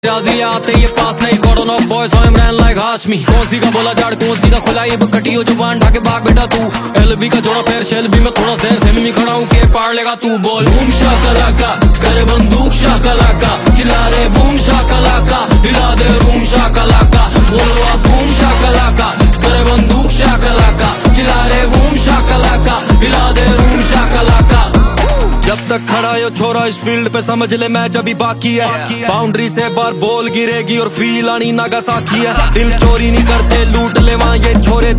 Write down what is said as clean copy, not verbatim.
राजी आते ये पास नहीं cordon of boys I am run like Hashmi. कौन सी का बोला जाड़ कौन सी का खुला ये कटी हो जुबान ढाके भाग बेटा तू। एलबी का जोड़ा पैर शेल भी मैं थोड़ा देर से मैं खड़ा हूँ के पार लेगा तू। बोल बूम शाकलाका करे बंदूक शाकलाका चिल्ला रे बूम शाकलाका हिला दे रूम शाकलाका। बोलो आप बूम शाकलाका करे बंदूक शाकलाका चिल्ला रे बूम शाकलाका हिला दे रूम शाकलाका। जब तक खड़ा यो छोरा इस फील्ड पे समझ ले मैच अभी बाकी है। बाउंड्री से बार बॉल गिरेगी और फील आनी नागासाकी है। दिल चोरी नहीं करते लूट ले वहाँ ये छोरे